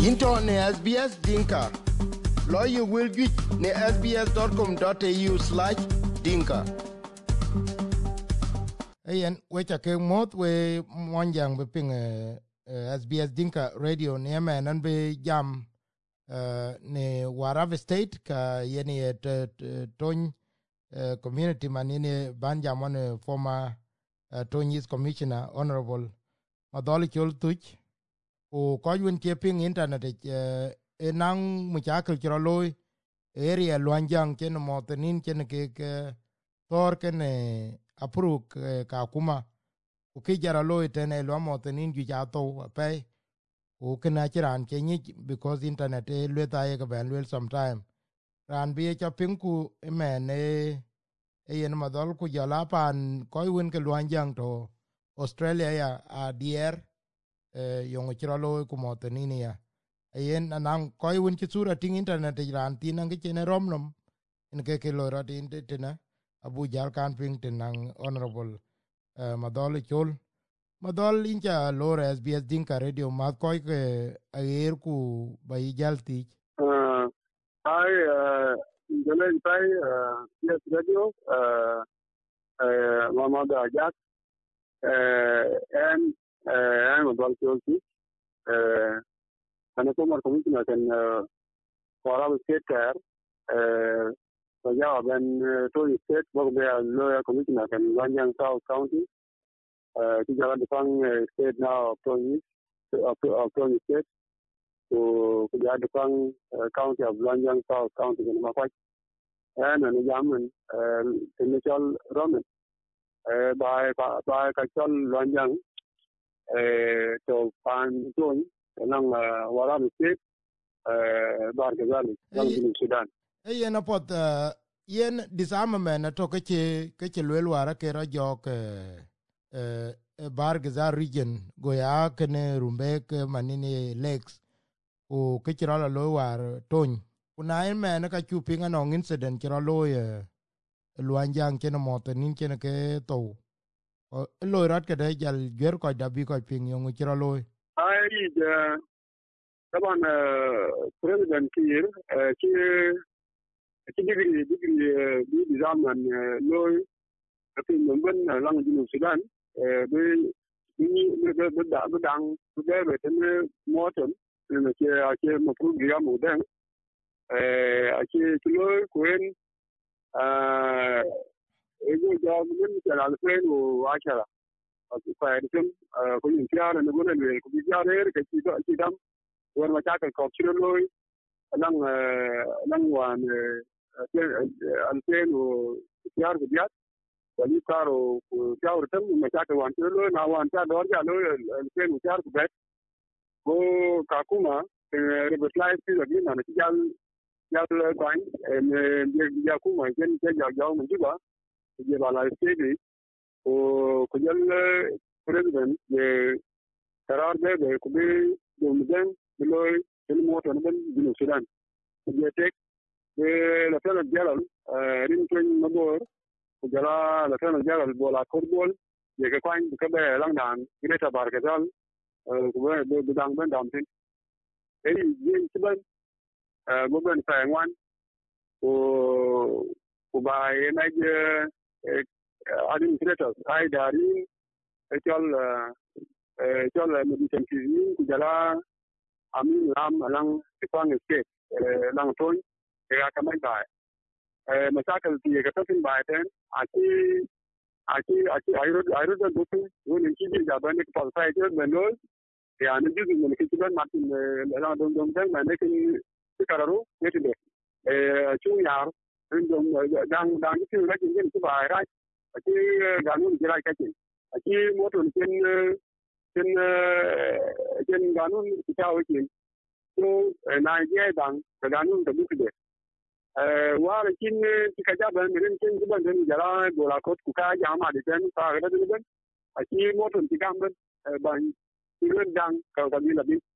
Into ne SBS Dinka. Lawyer will get ne sbs.com.au/dinka. Ayen wecha ke moth we monjang be ping SBS Dinka radio ne man be jam ne Warab State ka yeni ton community manine banja mon former Tony's commissioner honorable Madoli Choltuch o kojwen keeping internet nang muchakil chiro loy area luanjang chen motenin chen ke tor ken apruk ka kuma o ki jara loy ten lo motenin ju jato pe o kana chiran chenyi because internet leta ye ka ben wel sometime ran bi cha pinku men yen madol ku jala pan kojwen ke luanjang to Australia ya a dier yong chiro loy ku motenin ya yen anang koy won ci sura ting internet ran tin nang ci ne romnom en ke lo rat internet abu jar kan ping tin nang honorable madol chol madol inja lo SBS Dinka radio ma koy ke ayer ku bay jalti I Indonesia yes radio Mama Ajak and Madol chol and a former commissioner can Warab State care. When Tony State, work there as lawyer commissioner can Lanyang South County. Kijala Depang State now of Tony State. So Kijala Depang County of Lanyang South County in Makwai. And an Yaman, initial Roman by Kachal Lanyang to find Tony. Nang Warab State, Bargazali, Sudan. Yen apot yen disarmament to ke lwel wara ke rajok Bargazal region goya kene Rumbek manini lakes o ke chira lo war ton kuna en men ka chupinga no incident chira lo luanjang chen motenin chen ke to lo rat ke de jal ger ko dabi ko ping yo chira lo طبعا president كير degree بنظام لوي في من لان جنوب السودان بدان بدأ موتن أكيد مفروض جام ودان أكيد كلوي كوين يجوا جاب من كلام 2010 فايدكم كل انتيار نقول إنه كل انتيار كذا وأنا مشاكل كوكسيلوي لان وان 2000 وتيار بديات ولي كارو وتيار تم مشاكل وان كيلو ناوان تا دورجا لو 2000 وتيار بديات go kakuma revitalize the game and jal coin and yakuma ken jaw mun juba je bala stedi o ko jal president de karar de ko be dum beloy el moto ben dinu Sudan je tek la tane jalal rin tun mabor ko jala la tane jalal bola korbol je ka kwain ka be lang dan greta bargazal ko be dang ben dam tin ei yin tiban mo ben fa ngwan ko ba na je administrators ai dari chol medicine kizi ko jala amin lam alang tipang state lang ton ya kamay ba masakal ti ka tin ba ten aki ayro da dutu woni ki bi da ban ko sai je menol ya ne bi mun ki ban matin la dom dan ma ne ki kararu yete chu yar dom dang ki la ki ni ba ra aki ganun jira ka ki aki moton ken ganun kitaw ki so na je dan ganun da buke war kin ka ban min ken ban den jara bola kot ku ka jama de ten ta ga de ben aki moton ti gam ban ren dan ka bi la bi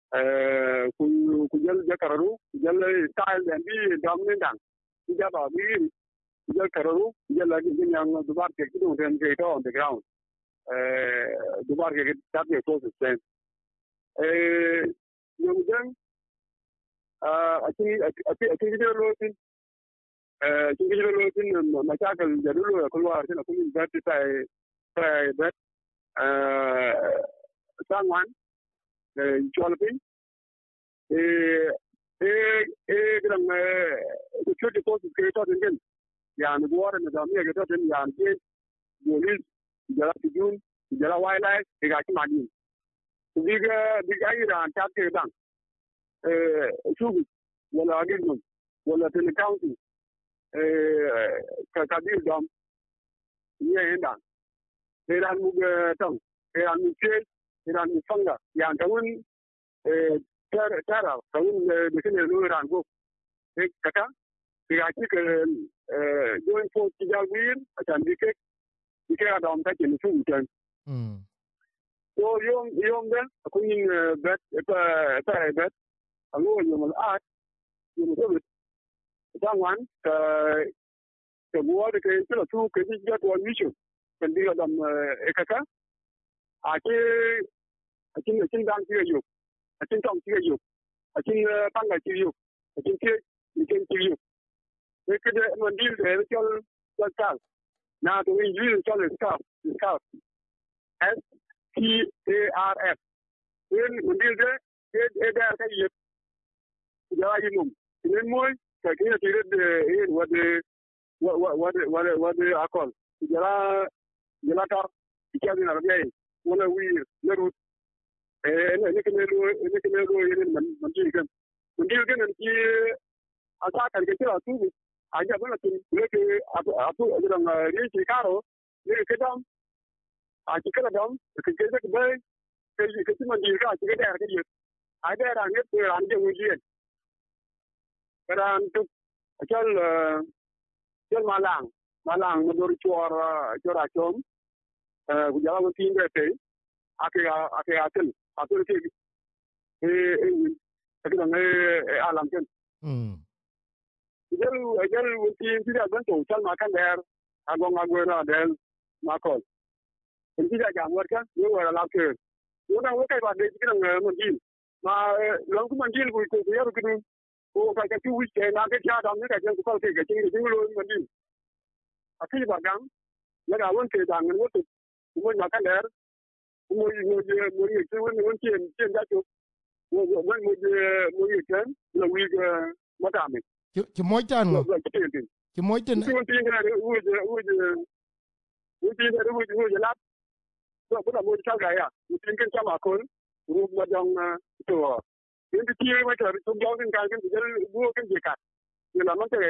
ku jël jakararu jël style den bi dam ne dan ti jaba bi jël kararu jël la di ñang du bar ke du den ke to on the ground du bar ke ta ke to sen ñoom أكيد لوتين أكيد لوتين مشاكل جدول كل واحد هنا كل بيت تاي بيت ساموان جالبين كلام security forces كده تنجن يعني دوار النظامية كده تن يعني بوليس جلا تجون جلا وايلايف يقاعد معدين بيجا إيران تاب كده شوف ولا أجنبي ولا في الكاونتي ككبير دام هنا إيران مجتمع إيران مشيل إيران مفنجا يعني كون ترى كون بكل إيران جو كذا بيجي جوين فوق تجاوين عشان بيك دام تجي نشوف كان يوم ده أكون بيت أقول يوم الأحد يوم السبت طبعا كبوار كيسلا شو كذي جات والميشو كندي قدام إكاكا أكين دان تيجيو أكين توم تيجيو أكين بانغا تيجيو أكين تيجيو كده منديل كيال كال نا تو إنجيل كال سكاف STARF منديل ده ده كيف جايينهم المهم كأنه تريد ود أقل جلا كار كأنه ربيعي ولا وير نرود نكملوا من جيل نتي أساكن كتير أسوي أجا بنا لك أبو أجرام ريشي كارو لك كدام أشكال دام كذا كباي كذا من جيل كذا كذا ada ranget range ujian kan tu cal malang menurut cuara com jalan tin bete ake atul ke kadang alam kan ajal tin tidak bantu cal makan der agong del makol tidak jamur kan ni wala lapke una wakai ba de kadang mungkin ma long ku manjil ku yaru kudu ko ka tu wi ke na ke cha dam ne ka jen ku ke ke jing lo manjil akhi ba gam ya da won ke dang ne wotu mo ma kan der mo ye ke won chen da tu mo ye ken lo wi ma da me ki moy tan ngo ki moy tan ti won tin ga wo la ko da mo cha ga ya tin ken cha ma ko rub ma jong to yin ti ma ta tu jong tin ka kan jel bu kan je ka ye la ma te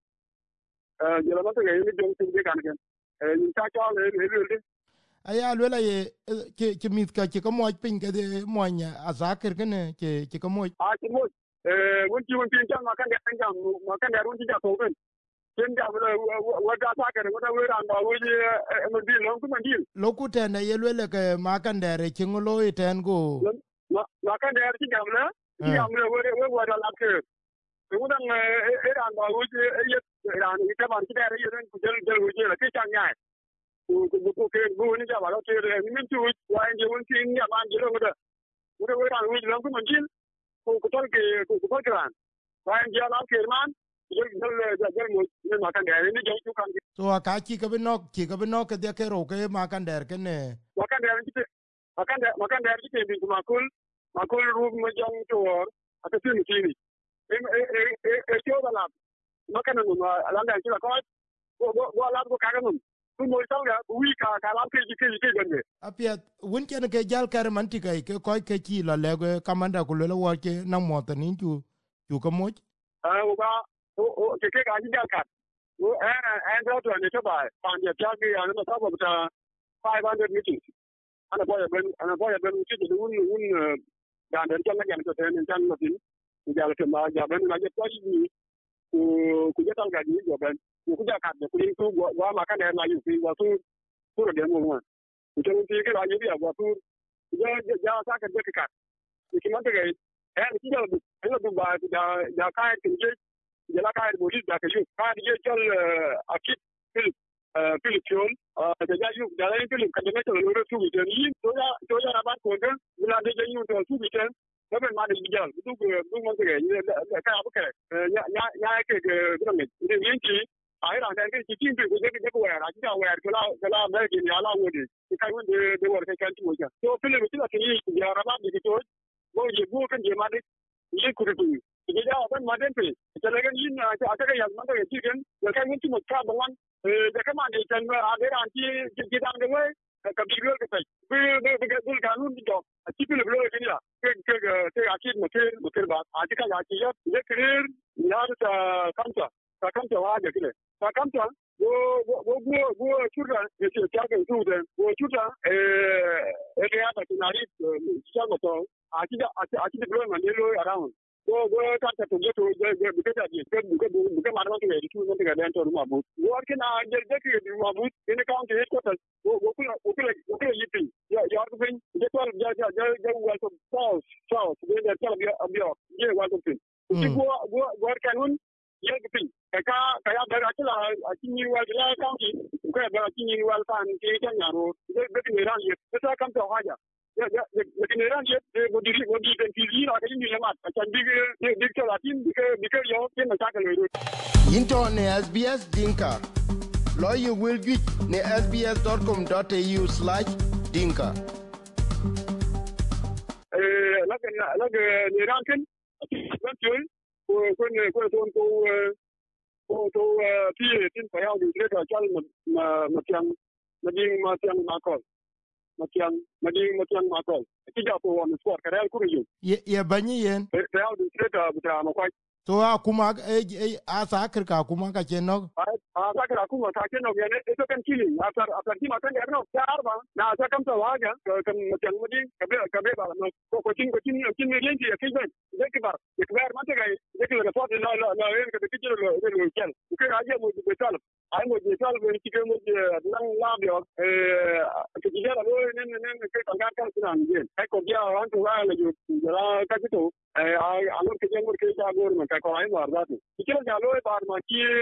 ni jong tin je kan kan yin ta cha le aya lela ye ki mit ka ki ko moy pin ke de moy azakir ken ki ko moy ki moy won tin cha ma kan de won ti ja to kan ken ja wa da ta ka wa da we ran ba we mo di long ku man di lokute na ye lela ke ma kan de ki ngolo iten go ma kan der ti jamla we da la ke ku dang ran ba we ye ran ni ta ban ti der ye ran ku jel we la ke chang nyai ku ke bu ni ja ba lo te ni min tu wa en je won ti ni ba je lo da we ran we long ku man jil ku tor ke ku ran wa en je la ke man jel mo ni ma kan der ni je tu kan so ka ki ka binok de ke ro ke ma kan der ken ne ma kan der ti bi ku makul rub ma jang toor ata tin tini cho da la makana no alanda ci la ko la ko kaga no ku mo tawga wi ka la ke gande apia won ken ke jal kar man ti kai ke ko ke ci la le kamanda ku le wo ke na mo ta ni ju ko mo o ba o ke ga ji jal kat o do to ne to ba pan ya ta ge ya na ta ba ta 500 meetings ana boya ben ci de un dan den kan ngam to ten kan no tin ku jala to ma ja ben ma je to ni ku je tal ga ni jo ben ku ja kat ku yin tu wa ma kan der na yu fi wa tu de mo ma ku je ti ke la ni ya wa tu ja sa ka de ka ki ma de ga ki ja du ba ja ka tin je la ka bo li da ka yu ka je chal akit Philippine da ya yu da yin Philippine kan da to lo su bi ni to ya ba ko da la de yin to su bi ben ma de bijal du man ke ka ba ke nya ke gudang ni yinki ai ran da ke cikin bi je ko waya ji da waya kala ba ke ya la wodi kai wanda da war kai kan tuwa to fili bi ta yi ya raba da to go je go kan je ma de yi kurutu je da ban ma den pe ta daga yin na ta aka ya man da cikin da kai mun mu ka ban da kama ne kan a da ran ji dan da wai ka bi ga kai bi ga kanun di do a cikin lo ke ni la ke akid mutir ba a cikin ya ci ya kirir ya ta kanta wa da kile ta kanta go chuda ke ta ga tu da go chuda ya ba tinari ya go to a cikin lo man lo around go kanta to to buke da buke ma da ke tu ne ga dan to ma bu go ke na je ke ma bu ne county headquarters go kula yipi ya ko bin je to ja wa to south ne da tala biya je wa to bin go kanun ya ko bin ka ya da atla a cikin wa da county ko ya da cikin wa fan ke kan yaro je ne ran ye ta kan to haja ya ne ran ye godi den fili na ka ni ma kan big to latin big yo ke na ta ka lo into ne SBS Dinka lawyer will get ne sbs.com.au/dinka laga ne ran kan ban tun ko ne ko fiye tin fa yawo da ka chal matiang makol ti ja ko on sport kare ku yu ye banyi yen fa yawo da buta makwai to kuma a sakar ka kuma ka ce no a sakar kuma ka ce no ne to kan kili a ti ma kan erno ya arba na ta kam ta waga kan matiang madi ka be ba no ko tin ne yanki ya kai zai ki ba ya kbar ma ta ga ya ki da fota la yin ka ki lo kel ku ka ya mo de tal ai mo de tal be ki mo de nan la bio ki ya la lo ne ke kan kan sinan ne ai ko ya wan to wa la ju la ka ki to a lo ke jengor ke ta gor ma ka ko ai mar da ki ya lo bar ma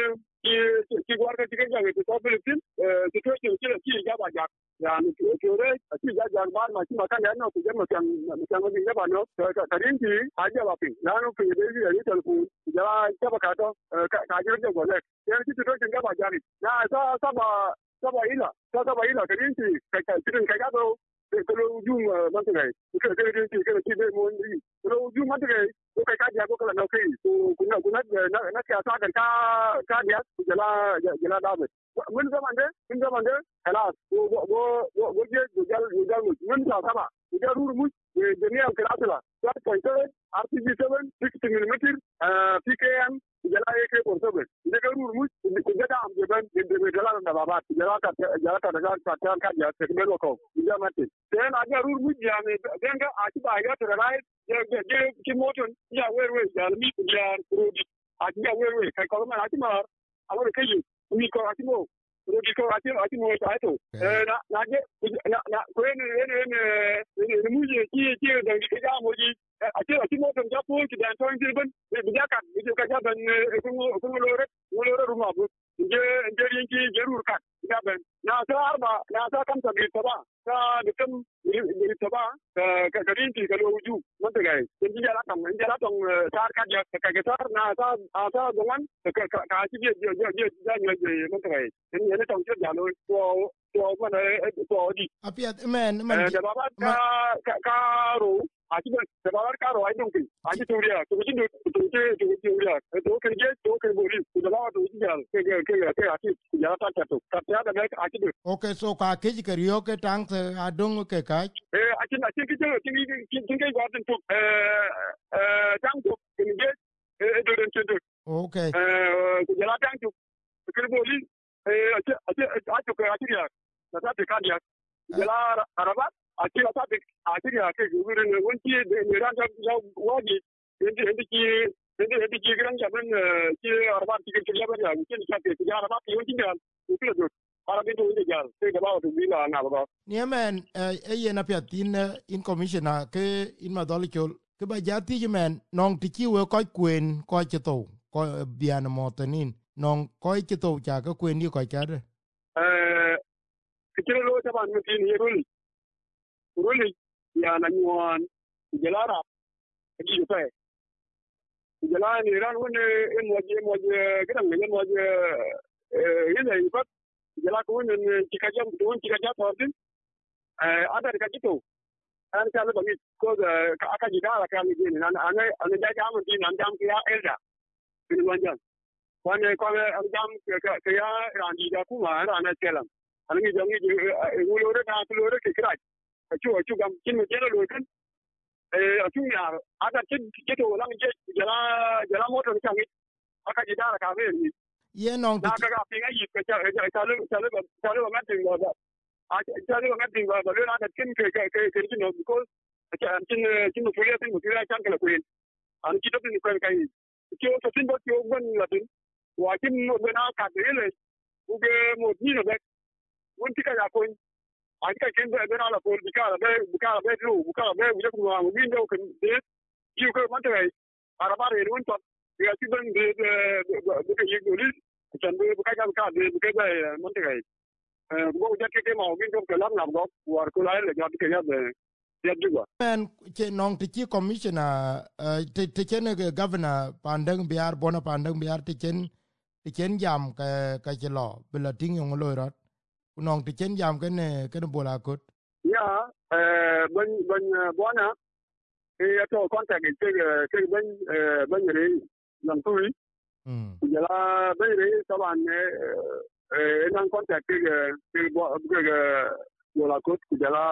ki gwar ka cikin jami'a ta Philippines situation ki ya ba ja ya ni ki re ki ya bar ma ki makan ya no ku je mutan wani ne ba no ka rinki aje ba pin na no ku de yi telefon ya ta ba ka to ka ji da gole ya ki situation ya ba ja ni na sa ba ila ka rinki ka cikin ka ga do ko jum man ta gai ka rinki ka ki de mo ni ko jum man ta gai ko kai ka ja ko kala no kai kuna na ka sa ka dia jala dabe mun zaman de halas go je mun ta sama ga ruru mu de ne an kala tala 4.7 RPG7 60 mm PKM jala AK ko sobe de ga ruru mu ko ga am de ban de jala na baba jala ta daga ta ka ya te me ko ya mate den aga ruru mu ya ne den ga a ti ba ya ta rai je ki moton ya we ya mi ya rudi a ti ya we kai ko ma a ti ma awon kai mi ko a ti mo rudi ko a ti mo ta to na je na ko ne mu je ki da ki ga mo ji a ti mo ton ja po ki dan to ngi ban bi ja kan bi ka ja ban ko lo ru ma bu je yin ki je ru kan ja ban na ta arba na ta kam ta bi ta ba ta da kam bi ta ba ka rin ki ka lo ju man ta gai ji ja la kam ja la tong ta ka ja ka tar na ta gongan ka ji ja ni man ta gai ni ne tong ja lo to man to di apiat men da ba ka ro a ci da ba ka ro ai don ki a ci turiya to ji to turiya to kan bori da ba to ji ja ke a ci ya ta ta da a ci okay so ka ke ji kariyo ke tang a dong ke ka a ci ki ke ga den to tang to ni ge do den to okay ku ja tang to ke bori a ci ka ya na ta ka ya la araba a ci la ta a ci ya ke guru ne wonti ne ran da wadi inda ki gran jaban ki araba ki ke ya ba ya ki ta ke ya araba ki wonti da ku ke do araba to inda ya ke da ba to bi la na ba ni men ye na pya tin in commissioner ke in ma dol chol ke ba ja ti men nong ti ki we ko kwen ko che to ko bian mo tanin nong ko che to ja ka kwen ni ko ka de ki lo ta ban mi ni ruli ya na nyuan jelara di pe jala ni ran won mo gidan ne mo yana yi ba jala ko won ci ka jam to din ada ka jito an ka le bangi ko ka aka ji da ka mi ni an da jam din an jam ya elda ni wanjan kwane an jam ka ya ran di da kuma ran na kelam an ni jangi wulo da ta lo ke kira chu gam kin mi jelo lo kan chu ya ada ke to lang je jala moto ni kangi aka ji da ka ve ni ye nong na ka pinga yi ka cha lo ma tin lo da a cha lo ma tin lo da lo na kin ke no because kin no fuya tin fuya chan ka ko an ki to ni ko kai ki o to tin bo ki o ban la tin wa kin no na ka de le u ge mo ni no be won ti ka ya ko an ka kin be na la ko bi ka be lu ka be u je ku ma mi ndo kan de ki ko ma te ara ba re won to ya ti ban de ke yi go li chan be ka ka de ke be ma te go ja ke ma mi ndo ka lam na go war ko la le ja ke ya be ya juga men che nong ti commissioner te chen governor pandang biar bona pandang biar te chen jam ka che lo bela ting yong lo rat nong te chen jam ken bola kot ya ban bona to contact ke ban re lam tui jala ban re taban nan contact ke bola kot jala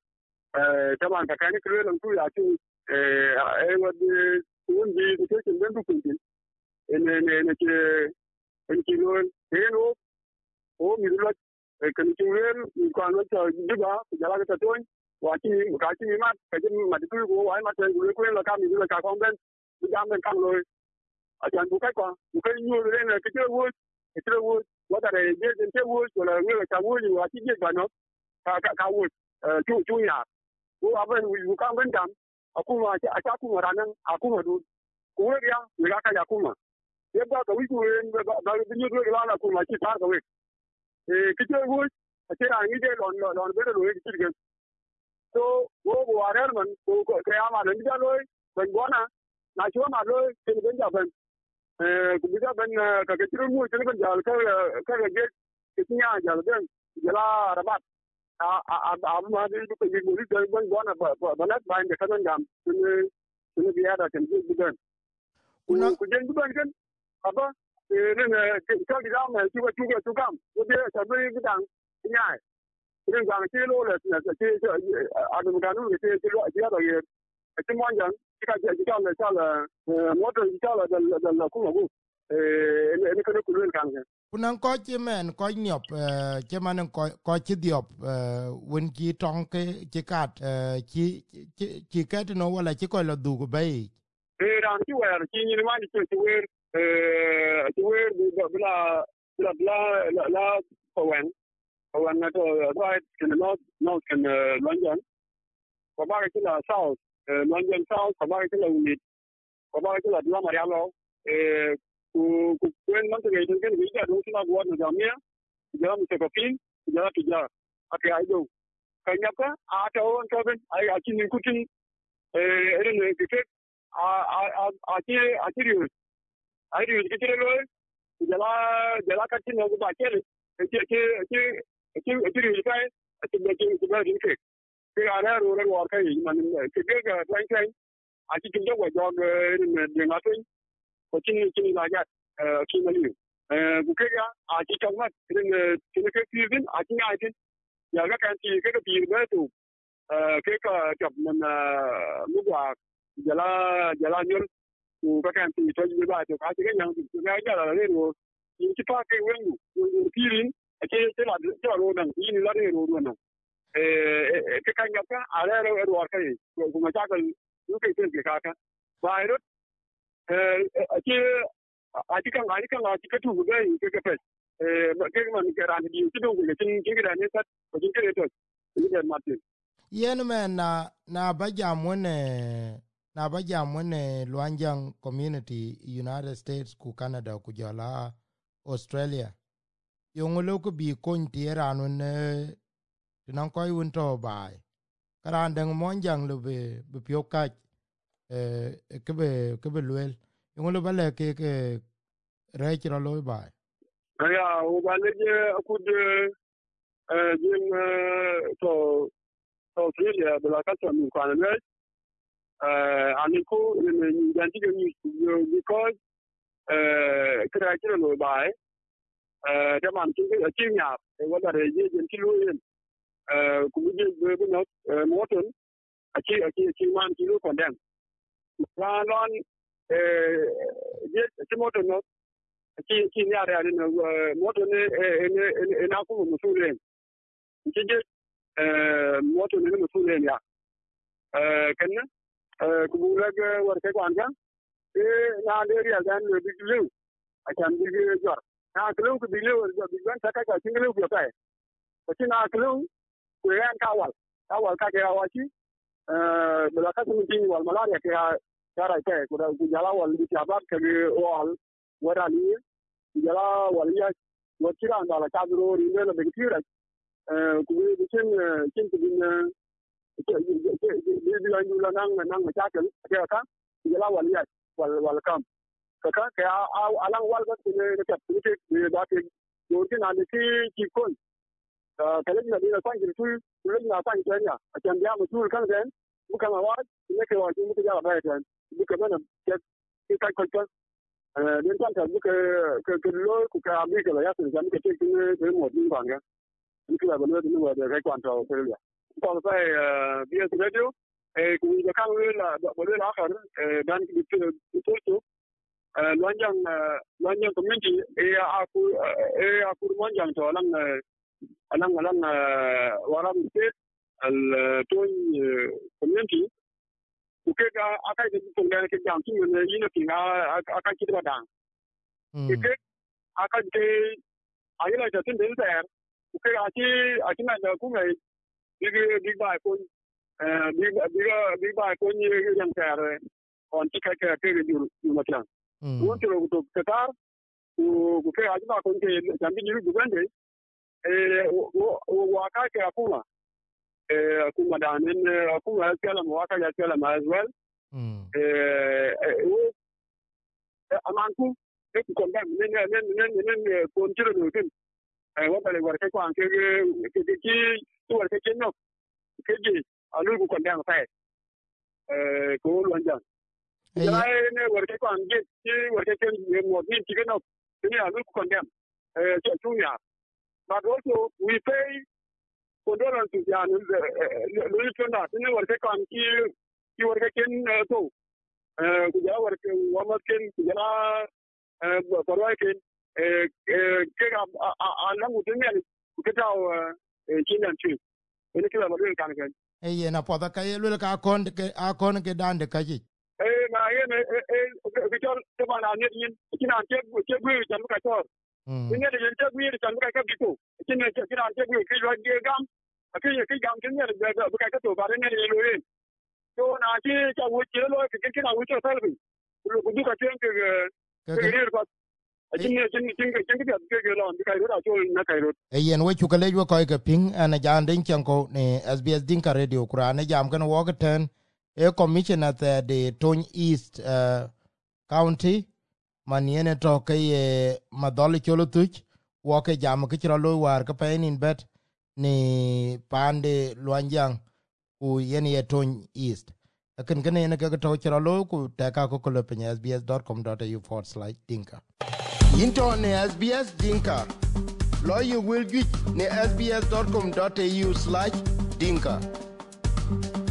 taban ka kan ke lam tui atu wad un di ke chen ben tu tin ne ke lo o mi lo kan chuer ko an ta juba jala ka ton wa chi ka chi ma ka chi ma tu ko wa ma ta ko la ka mi la ka kon ben jam ben kan lo a jan bu kai bu kai nyu le ne ke wo wa da re je je wo la ngi ka wo ni wa chi je ba no ka wo chu ya wo a ben wu kan ben jam akuma a cha kuma ranan akuma du ko ya ni ka ya kuma ye ba ka wi ku ba bi nyu do la kuma chi ta ka we kije wo ate angi de lon be lo e kije so wo warer man ko ya ma den ja lo ben bona na cho ma lo tin ben ja ben ku bi ja ben ka ke tru mu tin ben ja ka ge ke nya ja ben la rabat a ma de ku ke mu de ben bona ba na ba de ka ben jam tin bi ya da tin bi ben ku den bu ben kan aba nên cho đi ra mà chú cam có thể sẽ bị cái đằng nhảy nên rằng cái lô là cái anh em đang nói cái loại gì đó cái món gì cái cho là mỗi thứ cho là cũng là cũng cái nó cũng liên quan kunang ko che men ko nyop che man ko chi diop wen ki tong ke che kat chi kat no wala chi ko la du go bay ran chi wer chi ni ma ni chi wer wer la kawan na to right in the north in London ko ba ki la south London south ko ba ki la unit ko ba ki la Marialo ku kwen man te ge ke ni ja do na go na jamia ja mi te ko pin ja ti ja ake ai do ka nya ka a to on to ben ai a chi ni ku tin ne ke a ti ri ai ri ke ti lo jala ka tin go ba ke ke ri kai ti be ti ba ri ke ara ro ro wa kai man ke ga plan kai a ti tin go jog ne de ma tin ko tin la ja ki ma li bu ke ya a ti chong ma tin ke ti vin a ti ai tin ya ga kan ti ke ti ba tu ke ka job man mu wa jala nyol ku ka kan ti to ji ba to ka ti ga yang ti ga ja la le ro ni ti pa ke wen ku ti rin a ke te la ja ro nan ni la re ro nan ke kan ya ka a le ro ka ni ku ma ja ka lu ke ti ka ka ba ro a ti kan a ti ka tu ga ni ke pe ke man ke ran di ti do ke tin ke ga ni sa ko tin ke to ni ga ma ti yen men na ba jam wone Luanjang community United States ku Canada ku jala Australia yong lo ko bi kon ti ran ne nan koy won to bai karan dang mon jang lo be pyo ka ke be luel ngolo bale ke rechro loy bai ya o bale je akud jim to Australia de la casa mi kwana aniko ni janti ni because kra kira loy bai da man tin ya wala reje janti loyen ku je be no moton aki man kilo condemn lon je moton no ki ni ara ni moton ne na ku musulen je moton ne musulen ya kan ku bulag warke kwanja na le ya gan le bilu akan bi jor na kilo ku bilu bi gan ta ka tinglu ku ta ko na kilo ku yan kawal ka ga wachi bela ka sun tin wal malaria ka ra ke ku da ku jala wal di abat ka wal wara ni jala wal ya wachira ndala ka duro ri ne le bitira ku bi kin ku bin bi la nyu la nang ma chakel ka jala wal ya wal kam ka alang wal ka ne ka ku da ke do tin an ki kon kala ni la kwa ngi tu le na kwa ngi ya akan dia mu tu kan den bukan awal ne ke wajib mu ja ba den bukan mana ke ka ko den kan ta bukan ke lo ku ka mi ke la ya sun jam ke ke ne mo din ban ga ni ke la ba ne wa de kai kwan to ke ya ko sai BS radio ku da kan la ba le la ka dan ki tu lonjang community aku lonjang to alang waram state al ton community ukega akai de tongana ke jam tin ne yino tinga akai ki badang ke akai ke ayila ja tin den der ukega aki na da ku ngai big bai kon big bai kon ni yang ter on ti ka ke ju matlan wontro to katar ku ke ajma kon ke jambi ni dugande waka ke akuma danen akuma kala waka ya kala as well amanku ke ko ndam ne kontiro no tin wala le warke ko anke ke to warke ke no ke ji alu ko ndam fa ko lonja ya ne warke ko anke warke ke mo ni ti ke no ni alu ko ndam tunya. But also we pay condolences ya Louis Fonda ne warke kan ki warke ken to ku ja warke wa ken ku ja barwa ken ke ala mutum ne ku ta kinan ci ne kila ba rin kan kan na poda ka yelo ka akon ke dande ka ji na ne ke tor te ba na ne kinan ke gu jan ka tor ne de jan gu jan ka bito kinan ke gu ke wa ge gam ke gam kin ne da ka to ba ne lo yin to na ji ta wo ji lo ke kina wo to salbi ku du ka tin ke ne ko yen we chukale jo ko ke ping ana janden chanko ne SBS Dinka Radio kurane jam kan wo ten commissioner at the Tony East County maniene to ke madol cholotuch wo ke jam ke chro war ka pen in bet ni pande Luanjang ku yen ye Tony East akin kene ne ke to chro ku ta ka ko lo pe sbs.com.au/dinka into ne SBS Dinka lawyer will get ne sbs.com.au/dinka